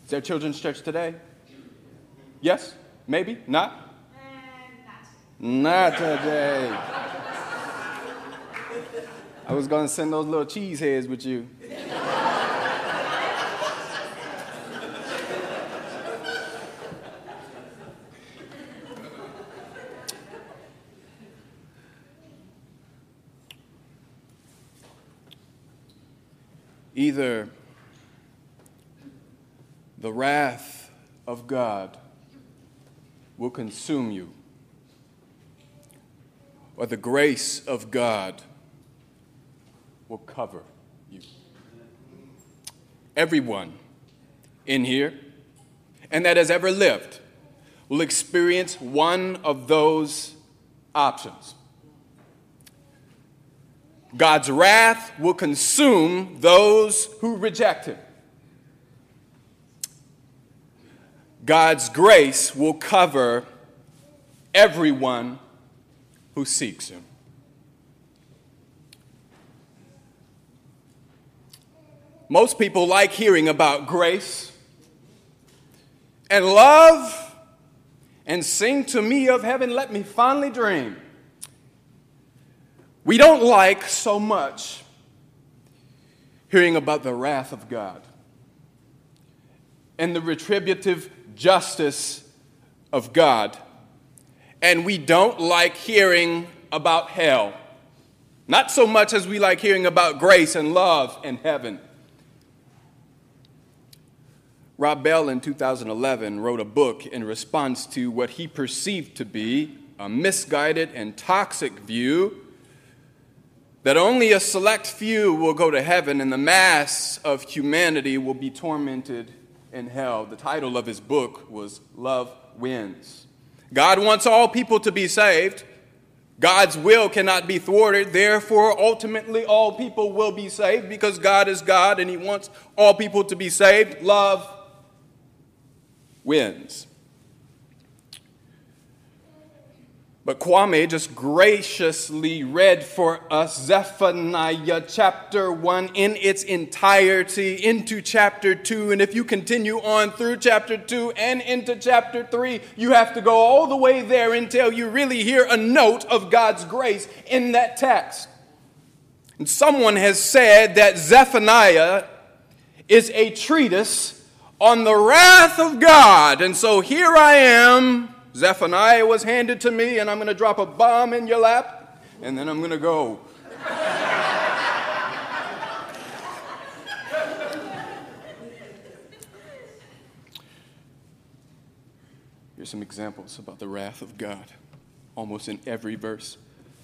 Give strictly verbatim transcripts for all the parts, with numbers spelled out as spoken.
Is there children's church today? Yes? Maybe? Not? Uh, Not today. I was going to send those little cheese heads with you. Either the wrath of God will consume you, or the grace of God will cover you. Everyone in here, and that has ever lived, will experience one of those options. God's wrath will consume those who reject him. God's grace will cover everyone who seeks him. Most people like hearing about grace and love and sing to me of heaven, let me fondly dream. We don't like so much hearing about the wrath of God and the retributive justice of God. And we don't like hearing about hell. Not so much as we like hearing about grace and love and heaven. Rob Bell in two thousand eleven wrote a book in response to what he perceived to be a misguided and toxic view that only a select few will go to heaven and the mass of humanity will be tormented in hell. The title of his book was Love Wins. God wants all people to be saved. God's will cannot be thwarted. Therefore, ultimately, all people will be saved because God is God and he wants all people to be saved. Love wins. But Kwame just graciously read for us Zephaniah chapter one in its entirety into chapter two. And if you continue on through chapter two and into chapter three, you have to go all the way there until you really hear a note of God's grace in that text. And someone has said that Zephaniah is a treatise on the wrath of God. And so here I am. Zephaniah was handed to me, and I'm going to drop a bomb in your lap, and then I'm going to go. Here's some examples about the wrath of God, almost in every verse.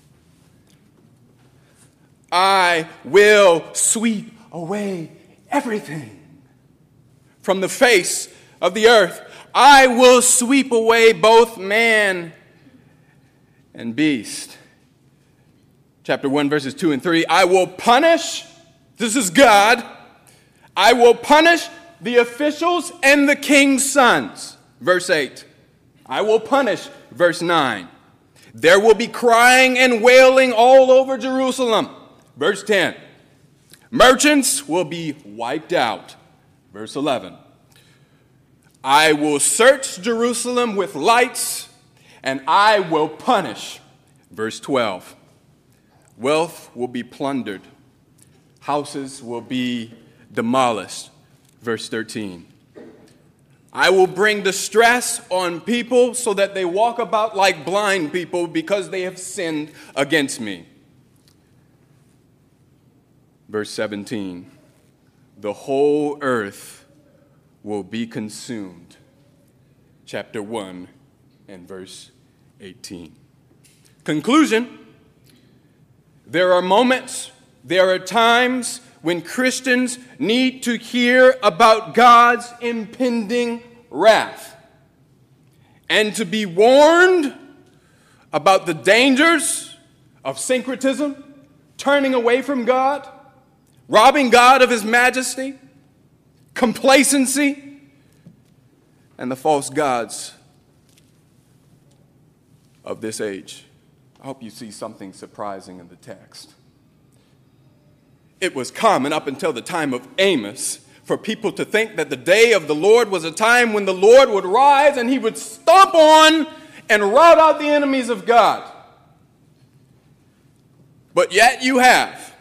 I will sweep away everything from the face of the earth. I will sweep away both man and beast. Chapter one, verses two and three. I will punish, this is God, I will punish the officials and the king's sons. Verse eight. I will punish, verse nine. There will be crying and wailing all over Jerusalem. Verse ten. Merchants will be wiped out. Verse eleven. I will search Jerusalem with lights, and I will punish. Verse twelve. Wealth will be plundered. Houses will be demolished. Verse thirteen. I will bring distress on people so that they walk about like blind people because they have sinned against me. Verse seventeen. The whole earth will be consumed. Chapter one and verse eighteen. Conclusion. There are moments, there are times when Christians need to hear about God's impending wrath and to be warned about the dangers of syncretism, turning away from God, robbing God of his majesty, complacency, and the false gods of this age. I hope you see something surprising in the text. It was common up until the time of Amos for people to think that the day of the Lord was a time when the Lord would rise and he would stomp on and rout out the enemies of God. But yet you have.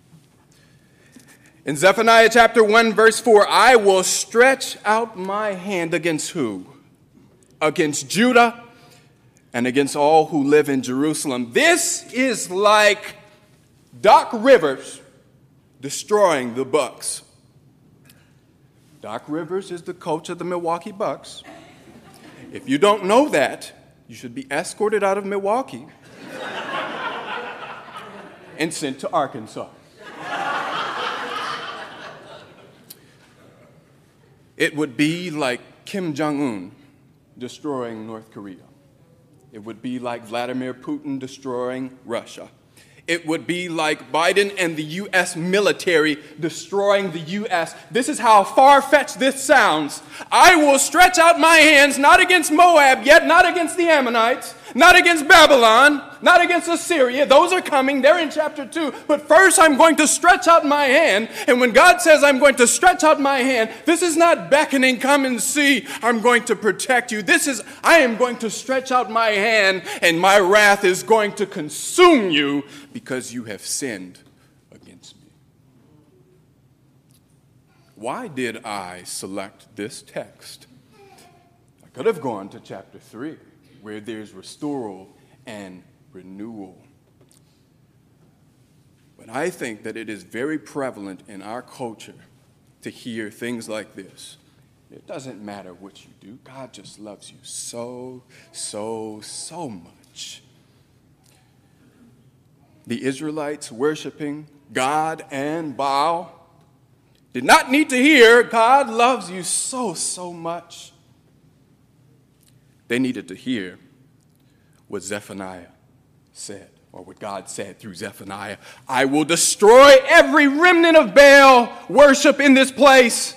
In Zephaniah chapter one, verse four, I will stretch out my hand against who? Against Judah and against all who live in Jerusalem. This is like Doc Rivers destroying the Bucks. Doc Rivers is the coach of the Milwaukee Bucks. If you don't know that, you should be escorted out of Milwaukee and sent to Arkansas. It would be like Kim Jong-un destroying North Korea. It would be like Vladimir Putin destroying Russia. It would be like Biden and the U S military destroying the U S This is how far-fetched this sounds. I will stretch out my hands not against Moab yet, not against the Ammonites, not against Babylon, not against Assyria. Those are coming. They're in chapter two. But first I'm going to stretch out my hand. And when God says I'm going to stretch out my hand, this is not beckoning, come and see, I'm going to protect you. This is, I am going to stretch out my hand and my wrath is going to consume you because you have sinned against me. Why did I select this text? I could have gone to chapter three, where there's restoral and renewal. But I think that it is very prevalent in our culture to hear things like this. It doesn't matter what you do. God just loves you so, so, so much. The Israelites worshiping God and Baal did not need to hear, God loves you so, so much. They needed to hear what Zephaniah said, or what God said through Zephaniah. I will destroy every remnant of Baal worship in this place.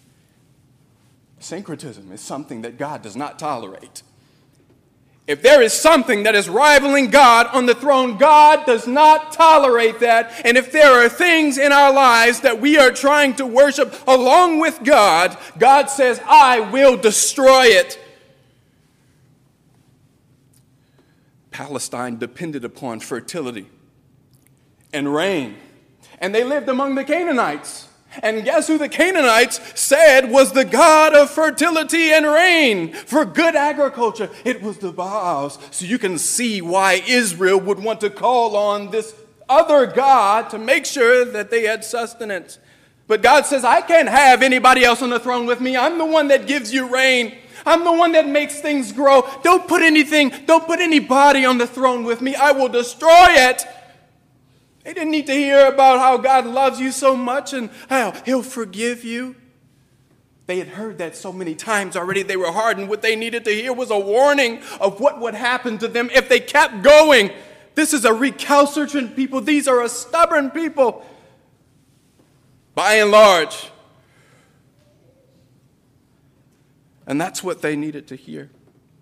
Syncretism is something that God does not tolerate. If there is something that is rivaling God on the throne, God does not tolerate that. And if there are things in our lives that we are trying to worship along with God, God says, I will destroy it. Palestine depended upon fertility and rain, and they lived among the Canaanites. And guess who the Canaanites said was the god of fertility and rain for good agriculture? It was the Baals. So you can see why Israel would want to call on this other god to make sure that they had sustenance. But God says, I can't have anybody else on the throne with me. I'm the one that gives you rain. I'm the one that makes things grow. Don't put anything, don't put anybody on the throne with me. I will destroy it. They didn't need to hear about how God loves you so much and how he'll forgive you. They had heard that so many times already. They were hardened. What they needed to hear was a warning of what would happen to them if they kept going. This is a recalcitrant people. These are a stubborn people, by and large. And that's what they needed to hear.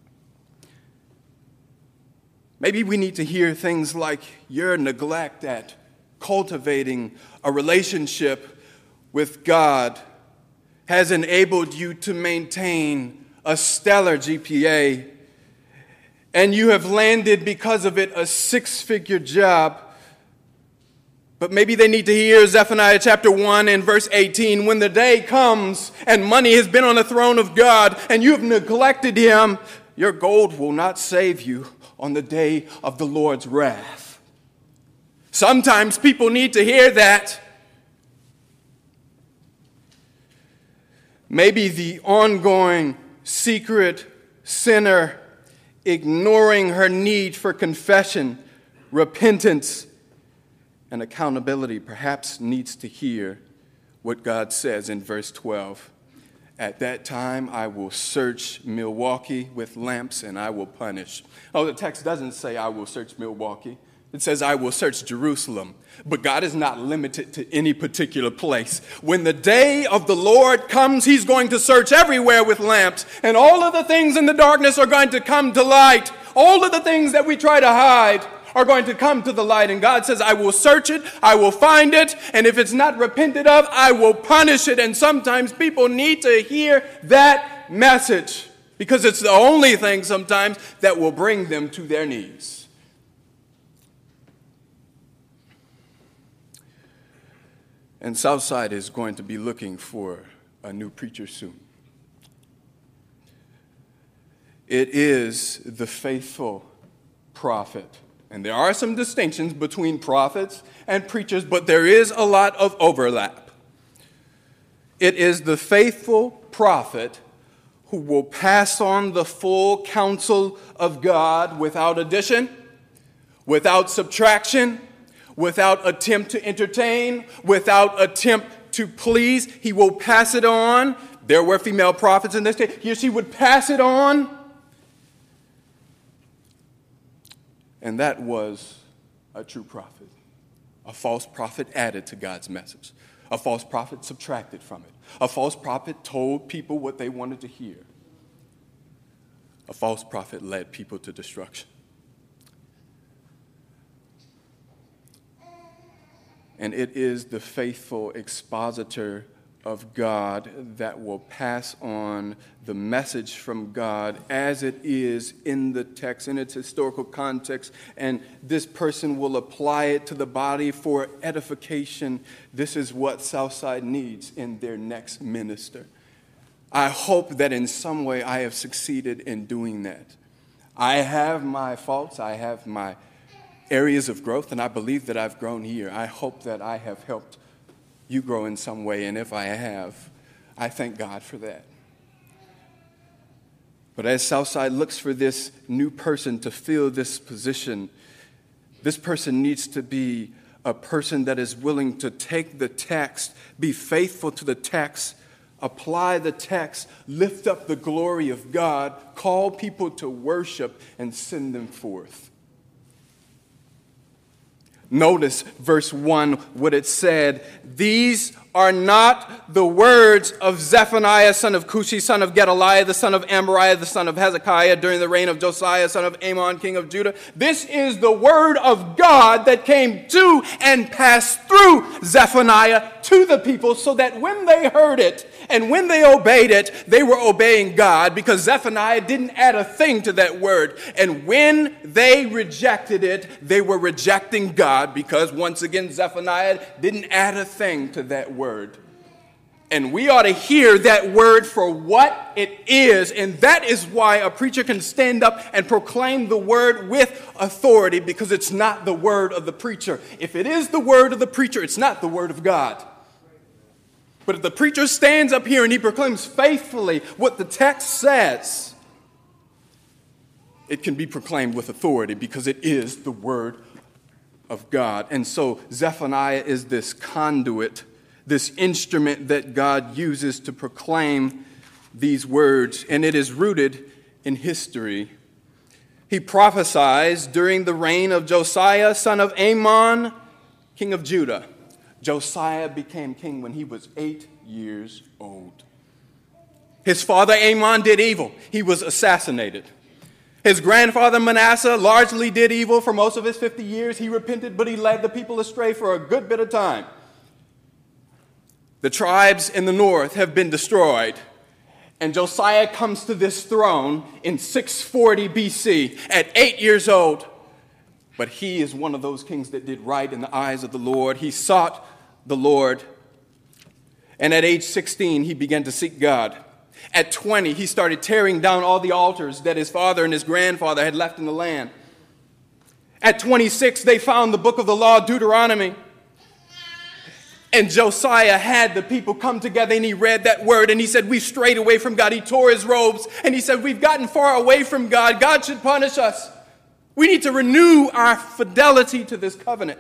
Maybe we need to hear things like your neglect at cultivating a relationship with God has enabled you to maintain a stellar G P A, and you have landed because of it a six-figure job. But maybe they need to hear Zephaniah chapter one and verse eighteen. When the day comes and money has been on the throne of God and you've neglected him, your gold will not save you on the day of the Lord's wrath. Sometimes people need to hear that. Maybe the ongoing secret sinner ignoring her need for confession, repentance, and accountability perhaps needs to hear what God says in verse twelve. At that time, I will search Milwaukee with lamps and I will punish. Oh, the text doesn't say I will search Milwaukee. It says I will search Jerusalem. But God is not limited to any particular place. When the day of the Lord comes, he's going to search everywhere with lamps. And all of the things in the darkness are going to come to light. All of the things that we try to hide are going to come to the light. And God says, I will search it, I will find it, and if it's not repented of, I will punish it. And sometimes people need to hear that message because it's the only thing sometimes that will bring them to their knees. And Southside is going to be looking for a new preacher soon. It is the faithful prophet. And there are some distinctions between prophets and preachers, but there is a lot of overlap. It is the faithful prophet who will pass on the full counsel of God without addition, without subtraction, without attempt to entertain, without attempt to please. He will pass it on. There were female prophets in this day. He or she would pass it on. And that was a true prophet. A false prophet added to God's message. A false prophet subtracted from it. A false prophet told people what they wanted to hear. A false prophet led people to destruction. And it is the faithful expositor of God that will pass on the message from God as it is in the text, in its historical context, and this person will apply it to the body for edification. This is what Southside needs in their next minister. I hope that in some way I have succeeded in doing that. I have my faults, I have my areas of growth, and I believe that I've grown here. I hope that I have helped you grow in some way, and if I have, I thank God for that. But as Southside looks for this new person to fill this position, this person needs to be a person that is willing to take the text, be faithful to the text, apply the text, lift up the glory of God, call people to worship, and send them forth. Notice verse one, what it said. These are not the words of Zephaniah, son of Cushi, son of Gedaliah, the son of Amariah, the son of Hezekiah, during the reign of Josiah, son of Amon, king of Judah. This is the word of God that came to and passed through Zephaniah to the people, so that when they heard it and when they obeyed it, they were obeying God, because Zephaniah didn't add a thing to that word. And when they rejected it, they were rejecting God, because once again, Zephaniah didn't add a thing to that word. And we ought to hear that word for what it is. And that is why a preacher can stand up and proclaim the word with authority, because it's not the word of the preacher. If it is the word of the preacher, it's not the word of God. But if the preacher stands up here and he proclaims faithfully what the text says, it can be proclaimed with authority, because it is the word of God. And so Zephaniah is this conduit, this instrument that God uses to proclaim these words, and it is rooted in history. He prophesies during the reign of Josiah, son of Amon, king of Judah. Josiah became king when he was eight years old. His father Amon did evil. He was assassinated. His grandfather Manasseh largely did evil for most of his fifty years. He repented, but he led the people astray for a good bit of time. The tribes in the north have been destroyed, and Josiah comes to this throne in six forty B C at eight years old. But he is one of those kings that did right in the eyes of the Lord. He sought the Lord. And at age sixteen, he began to seek God. At twenty, he started tearing down all the altars that his father and his grandfather had left in the land. At twenty-six, they found the book of the law, Deuteronomy. And Josiah had the people come together, and he read that word, and he said, we've strayed away from God. He tore his robes, and he said, we've gotten far away from God. God should punish us. We need to renew our fidelity to this covenant.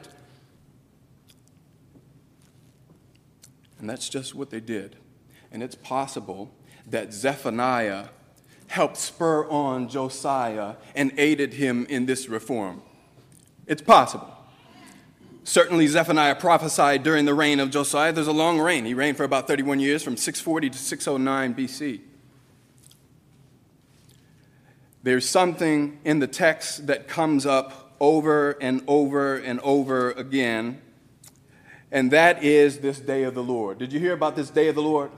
And that's just what they did. And it's possible that Zephaniah helped spur on Josiah and aided him in this reform. It's possible. Certainly Zephaniah prophesied during the reign of Josiah. There's a long reign. He reigned for about thirty-one years, from six forty to six oh nine B C. There's something in the text that comes up over and over and over again, and that is this day of the Lord. Did you hear about this day of the Lord?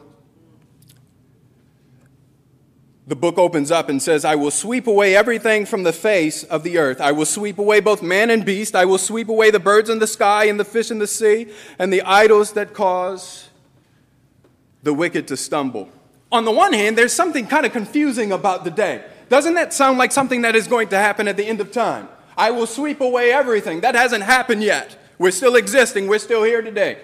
The book opens up and says, I will sweep away everything from the face of the earth. I will sweep away both man and beast. I will sweep away the birds in the sky and the fish in the sea and the idols that cause the wicked to stumble. On the one hand, there's something kind of confusing about the day. Doesn't that sound like something that is going to happen at the end of time? I will sweep away everything. That hasn't happened yet. We're still existing. We're still here today.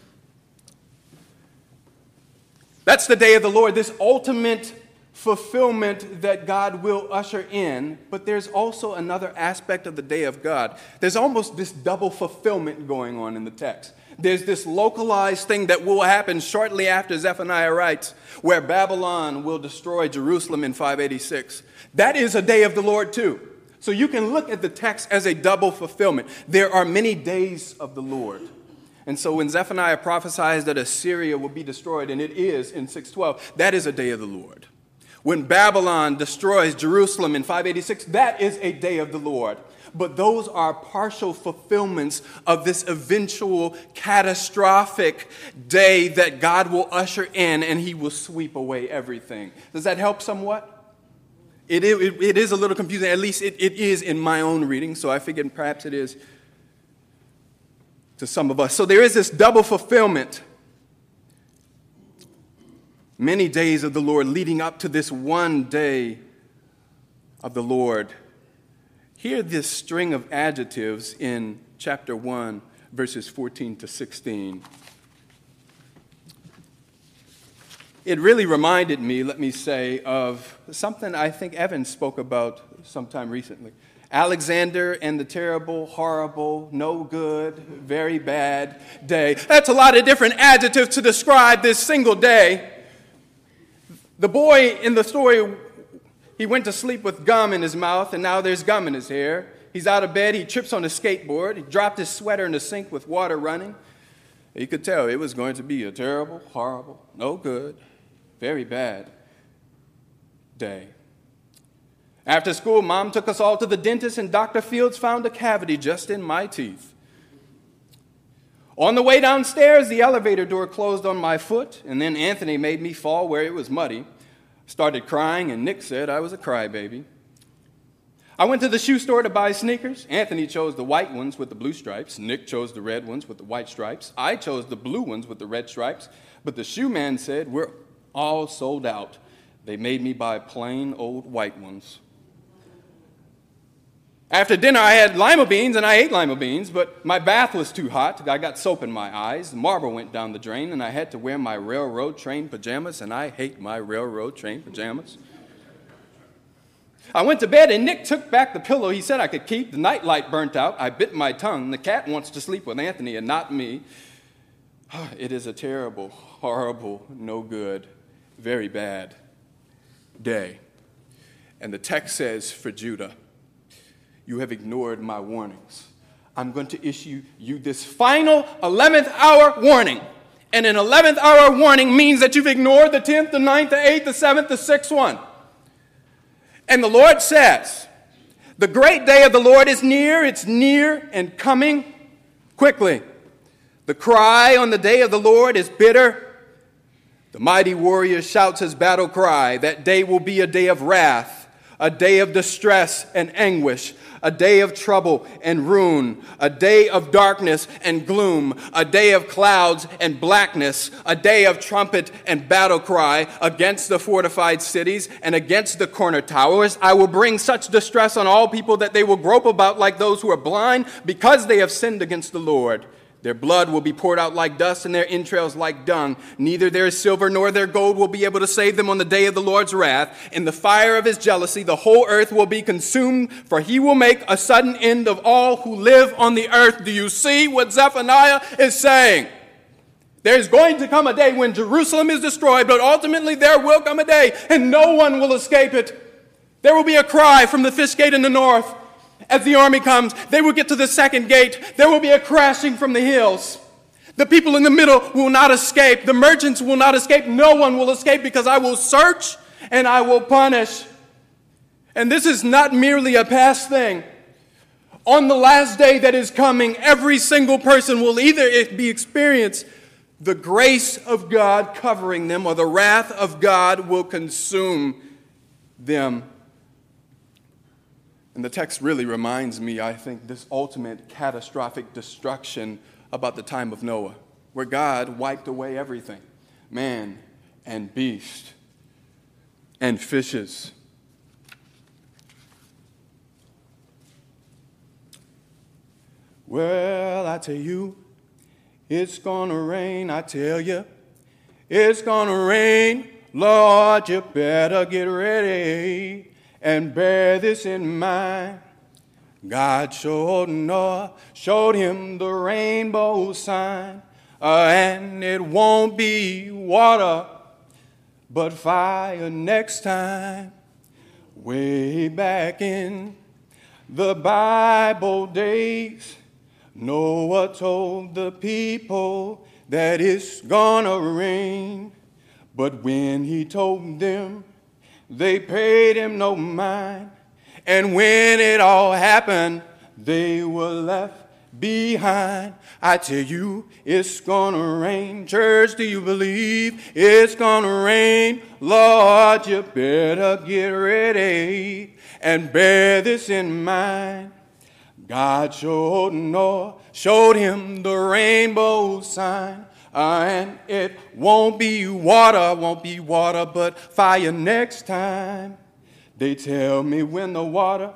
That's the day of the Lord, this ultimate fulfillment that God will usher in. But there's also another aspect of the day of God. There's almost this double fulfillment going on in the text. There's this localized thing that will happen shortly after Zephaniah writes, where Babylon will destroy Jerusalem in five eighty-six. That is a day of the Lord too. So you can look at the text as a double fulfillment. There are many days of the Lord. And so when Zephaniah prophesies that Assyria will be destroyed, and it is in six twelve, that is a day of the Lord. When Babylon destroys Jerusalem in five eighty-six, that is a day of the Lord. But those are partial fulfillments of this eventual catastrophic day that God will usher in, and he will sweep away everything. Does that help somewhat? It, it, it is a little confusing. At least it, it is in my own reading, so I figured perhaps it is to some of us. So there is this double fulfillment. Many days of the Lord leading up to this one day of the Lord. Hear this string of adjectives in chapter one, verses fourteen to sixteen. It really reminded me, let me say, of something I think Evan spoke about sometime recently. Alexander and the terrible, horrible, no good, very bad day. That's a lot of different adjectives to describe this single day. The boy in the story, he went to sleep with gum in his mouth, and now there's gum in his hair. He's out of bed. He trips on a skateboard. He dropped his sweater in the sink with water running. You could tell it was going to be a terrible, horrible, no good, very bad day. After school, Mom took us all to the dentist, and Doctor Fields found a cavity just in my teeth. On the way downstairs, the elevator door closed on my foot, and then Anthony made me fall where it was muddy. Started crying, and Nick said I was a crybaby. I went to the shoe store to buy sneakers. Anthony chose the white ones with the blue stripes. Nick chose the red ones with the white stripes. I chose the blue ones with the red stripes. But the shoe man said, we're all sold out. They made me buy plain old white ones. After dinner, I had lima beans, and I ate lima beans, but my bath was too hot. I got soap in my eyes. The marble went down the drain, and I had to wear my railroad train pajamas, and I hate my railroad train pajamas. I went to bed, and Nick took back the pillow he said I could keep. The nightlight burnt out. I bit my tongue. The cat wants to sleep with Anthony and not me. It is a terrible, horrible, no good, very bad day. And the text says for Judah, you have ignored my warnings. I'm going to issue you this final eleventh hour warning. And an eleventh hour warning means that you've ignored the tenth, the ninth, the eighth, the seventh, the sixth one. And the Lord says, the great day of the Lord is near. It's near and coming quickly. The cry on the day of the Lord is bitter. The mighty warrior shouts his battle cry. That day will be a day of wrath, a day of distress and anguish, a day of trouble and ruin, a day of darkness and gloom, a day of clouds and blackness, a day of trumpet and battle cry against the fortified cities and against the corner towers. I will bring such distress on all people that they will grope about like those who are blind because they have sinned against the Lord. Their blood will be poured out like dust and their entrails like dung. Neither their silver nor their gold will be able to save them on the day of the Lord's wrath. In the fire of his jealousy, the whole earth will be consumed, for he will make a sudden end of all who live on the earth. Do you see what Zephaniah is saying? There's going to come a day when Jerusalem is destroyed, but ultimately there will come a day, and no one will escape it. There will be a cry from the fish gate in the north. As the army comes, they will get to the second gate. There will be a crashing from the hills. The people in the middle will not escape. The merchants will not escape. No one will escape because I will search and I will punish. And this is not merely a past thing. On the last day that is coming, every single person will either be experience the grace of God covering them, or the wrath of God will consume them. And the text really reminds me, I think, this ultimate catastrophic destruction about the time of Noah, where God wiped away everything, man and beast and fishes. Well, I tell you, it's gonna rain, I tell you. It's gonna rain. Lord, you better get ready and bear this in mind. God showed Noah, showed him the rainbow sign, uh, and it won't be water, but fire next time. Way back in the Bible days, Noah told the people that it's gonna rain. But when he told them, they paid him no mind. And when it all happened, they were left behind. I tell you, it's gonna rain. Church, do you believe it's gonna rain? Lord, you better get ready and bear this in mind. God showed Noah, showed him the rainbow sign, uh, and it won't be water, won't be water, but fire next time. They tell me when the water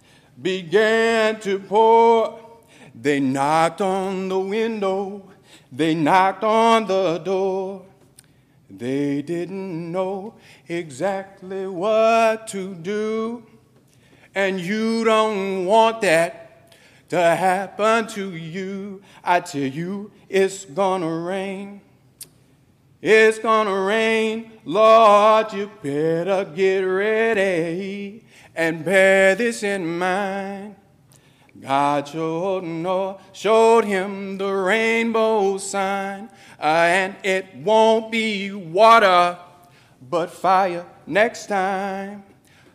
began to pour, they knocked on the window, they knocked on the door. They didn't know exactly what to do, and you don't want that to happen to you. I tell you, it's gonna rain. It's gonna rain. Lord, you better get ready and bear this in mind. God showed Noah, showed him the rainbow sign, uh, and it won't be water, but fire next time.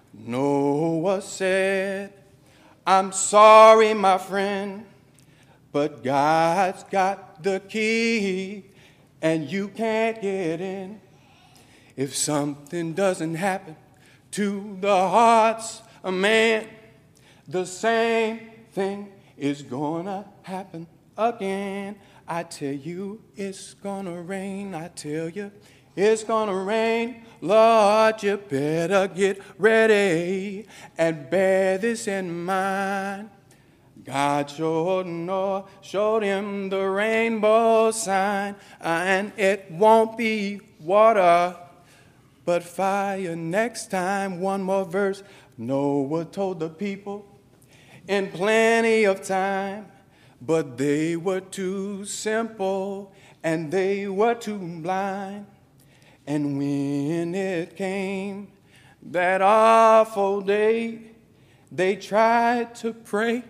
Noah said, I'm sorry, my friend, but God's got the key, and you can't get in. If something doesn't happen to the hearts of man, the same thing is gonna happen again. I tell you, it's gonna rain. I tell you, it's gonna rain. Lord, you better get ready and bear this in mind. God showed Noah, showed him the rainbow sign, and it won't be water, but fire next time. One more verse. Noah told the people in plenty of time, but they were too simple and they were too blind. And when it came that awful day, they tried to pray,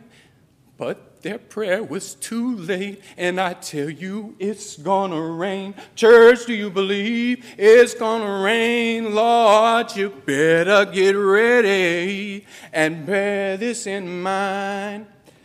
but their prayer was too late. And I tell you, it's gonna rain. Church, do you believe it's gonna rain? Lord, you better get ready and bear this in mind.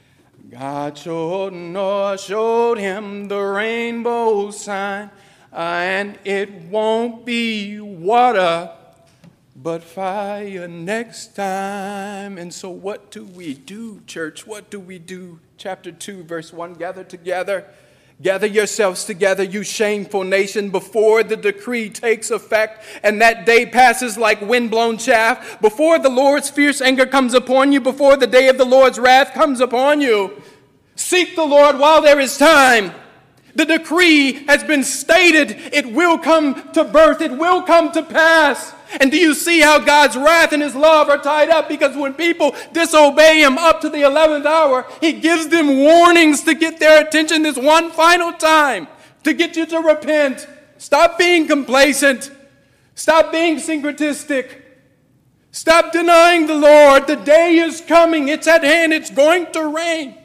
God showed Noah, showed him the rainbow sign, and it won't be water, but fire next time. And so what do we do, church? What do we do? Chapter two, verse one, gather together. Gather yourselves together, you shameful nation, before the decree takes effect, and that day passes like windblown chaff, before the Lord's fierce anger comes upon you, before the day of the Lord's wrath comes upon you. Seek the Lord while there is time. The decree has been stated. It will come to birth. It will come to pass. And do you see how God's wrath and his love are tied up? Because when people disobey him up to the eleventh hour, he gives them warnings to get their attention this one final time, to get you to repent. Stop being complacent. Stop being syncretistic. Stop denying the Lord. The day is coming. It's at hand. It's going to rain.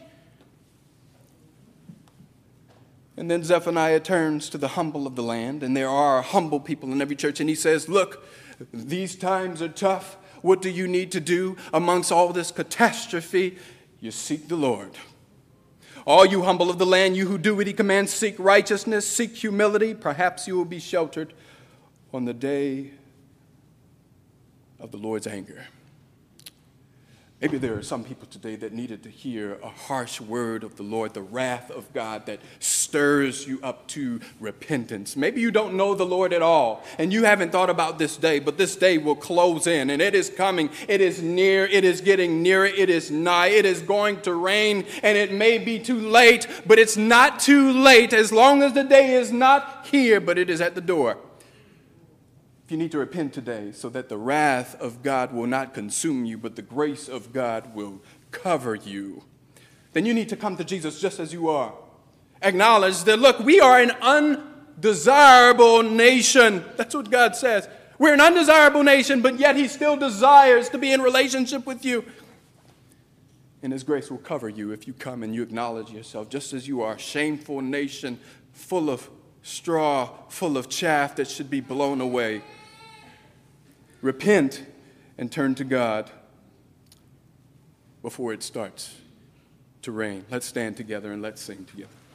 And then Zephaniah turns to the humble of the land, and there are humble people in every church, and he says, look, these times are tough. What do you need to do amongst all this catastrophe? you seek the Lord. All you humble of the land, you who do what he commands, seek righteousness, seek humility. Perhaps you will be sheltered on the day of the Lord's anger. Maybe there are some people today that needed to hear a harsh word of the Lord, the wrath of God that stirs you up to repentance. Maybe you don't know the Lord at all, and you haven't thought about this day, but this day will close in, and it is coming. It is near. It is getting nearer. It is nigh. It is going to rain, and it may be too late, but it's not too late as long as the day is not here, but it is at the door. You need to repent today so that the wrath of God will not consume you, but the grace of God will cover you. Then you need to come to Jesus just as you are. Acknowledge that, look, we are an undesirable nation. That's what God says. We're an undesirable nation, but yet he still desires to be in relationship with you. And his grace will cover you if you come and you acknowledge yourself just as you are. A shameful nation full of straw, full of chaff that should be blown away. Repent and turn to God before it starts to rain. Let's stand together and let's sing together.